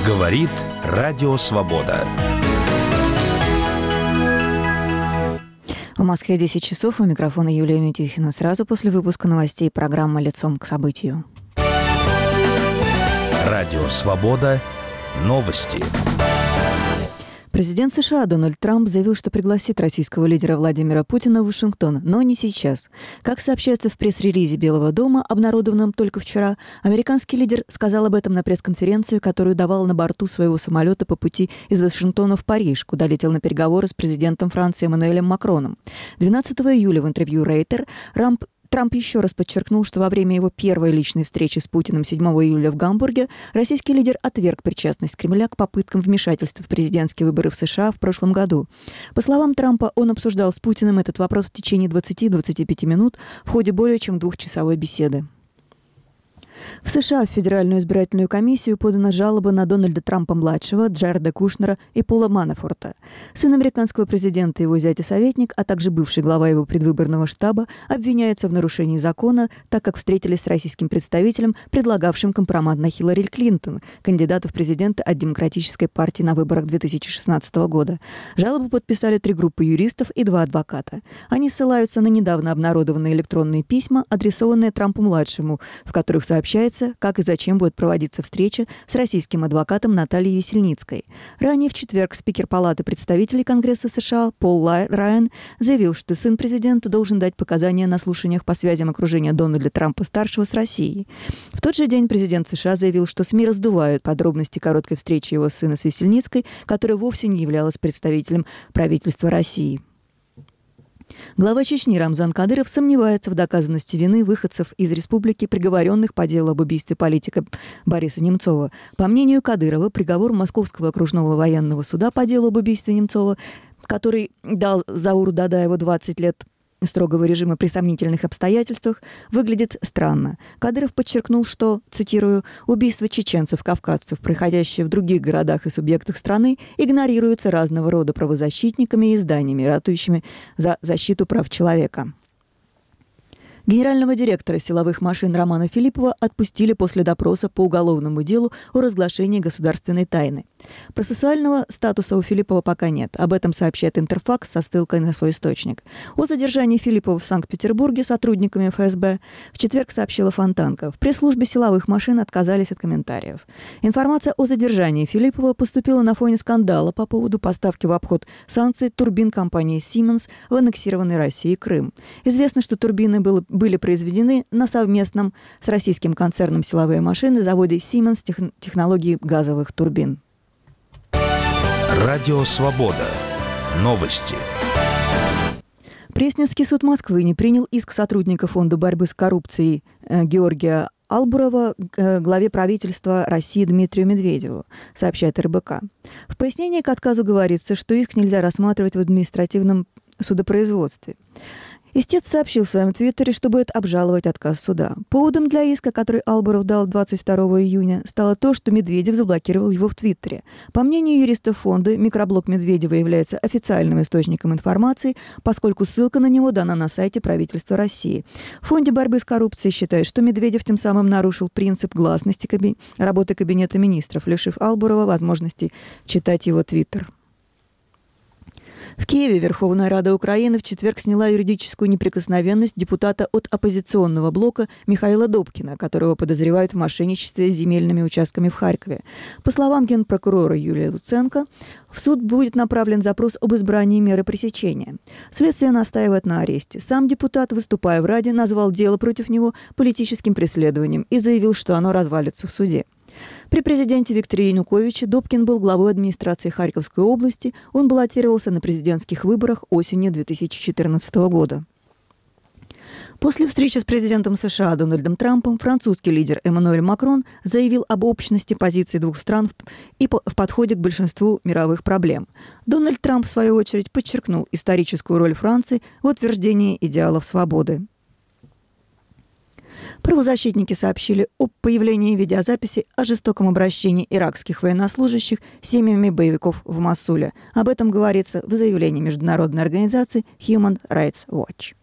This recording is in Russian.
Говорит Радио Свобода. В Москве 10 часов. У микрофона Юлия Митюхина. Сразу после выпуска новостей программа «Лицом к событию». Радио Свобода. Новости. Президент США Дональд Трамп заявил, что пригласит российского лидера Владимира Путина в Вашингтон, но не сейчас. Как сообщается в пресс-релизе Белого дома, обнародованном только вчера, американский лидер сказал об этом на пресс-конференцию, которую давал на борту своего самолета по пути из Вашингтона в Париж, куда летел на переговоры с президентом Франции Эммануэлем Макроном. 12 июля в интервью Рейтер Трамп еще раз подчеркнул, что во время его первой личной встречи с Путиным 7 июля в Гамбурге российский лидер отверг причастность Кремля к попыткам вмешательства в президентские выборы в США в прошлом году. По словам Трампа, он обсуждал с Путиным этот вопрос в течение 20-25 минут в ходе более чем двухчасовой беседы. В США в Федеральную избирательную комиссию подана жалоба на Дональда Трампа-младшего, Джареда Кушнера и Пола Манафорта. Сын американского президента и его зять-советник, а также бывший глава его предвыборного штаба, обвиняются в нарушении закона, так как встретились с российским представителем, предлагавшим компромат на Хиллари Клинтон, кандидата в президенты от Демократической партии на выборах 2016 года. Жалобу подписали 3 группы юристов и 2 адвоката. Они ссылаются на недавно обнародованные электронные письма, адресованные Трампу-младшему, в которых сообщается, как и зачем будет проводиться встреча с российским адвокатом Натальей Весельницкой. Ранее в четверг спикер Палаты представителей Конгресса США Пол Райан заявил, что сын президента должен дать показания на слушаниях по связям окружения Дональда Трампа-старшего с Россией. В тот же день президент США заявил, что СМИ раздувают подробности короткой встречи его сына с Весельницкой, которая вовсе не являлась представителем правительства России. Глава Чечни Рамзан Кадыров сомневается в доказанности вины выходцев из республики, приговоренных по делу об убийстве политика Бориса Немцова. По мнению Кадырова, приговор Московского окружного военного суда по делу об убийстве Немцова, который дал Зауру Дадаеву 20 лет строгого режима при сомнительных обстоятельствах, выглядит странно. Кадыров подчеркнул, что, цитирую, «убийства чеченцев-кавказцев, происходящие в других городах и субъектах страны, игнорируются разного рода правозащитниками и изданиями, ратующими за защиту прав человека». Генерального директора силовых машин Романа Филиппова отпустили после допроса по уголовному делу о разглашении государственной тайны. Процессуального статуса у Филиппова пока нет. Об этом сообщает Интерфакс со ссылкой на свой источник. О задержании Филиппова в Санкт-Петербурге сотрудниками ФСБ в четверг сообщила Фонтанка. В пресс-службе силовых машин отказались от комментариев. Информация о задержании Филиппова поступила на фоне скандала по поводу поставки в обход санкций турбин компании Siemens в аннексированной России Крым. Известно, что турбины были произведены на совместном с российским концерном «Силовые машины» заводе Siemens технологии газовых турбин. Радио Свобода. Новости. Пресненский суд Москвы не принял иск сотрудника Фонда борьбы с коррупцией Георгия Албурова к главе правительства России Дмитрию Медведеву, сообщает РБК. В пояснении к отказу говорится, что иск нельзя рассматривать в административном судопроизводстве. Истец сообщил в своем твиттере, что будет обжаловать отказ суда. Поводом для иска, который Албуров дал 22 июня, стало то, что Медведев заблокировал его в твиттере. По мнению юристов фонда, микроблог Медведева является официальным источником информации, поскольку ссылка на него дана на сайте правительства России. В Фонде борьбы с коррупцией считают, что Медведев тем самым нарушил принцип гласности работы Кабинета министров, лишив Албурова возможности читать его твиттер. В Киеве Верховная Рада Украины в четверг сняла юридическую неприкосновенность депутата от оппозиционного блока Михаила Добкина, которого подозревают в мошенничестве с земельными участками в Харькове. По словам генпрокурора Юлии Луценко, в суд будет направлен запрос об избрании меры пресечения. Следствие настаивает на аресте. Сам депутат, выступая в Раде, назвал дело против него политическим преследованием и заявил, что оно развалится в суде. При президенте Викторе Януковиче Добкин был главой администрации Харьковской области. Он баллотировался на президентских выборах осенью 2014 года. После встречи с президентом США Дональдом Трампом французский лидер Эммануэль Макрон заявил об общности позиций двух стран в подходе к большинству мировых проблем. Дональд Трамп, в свою очередь, подчеркнул историческую роль Франции в утверждении идеалов свободы. Правозащитники сообщили о появлении видеозаписи о жестоком обращении иракских военнослужащих с семьями боевиков в Мосуле. Об этом говорится в заявлении международной организации Human Rights Watch.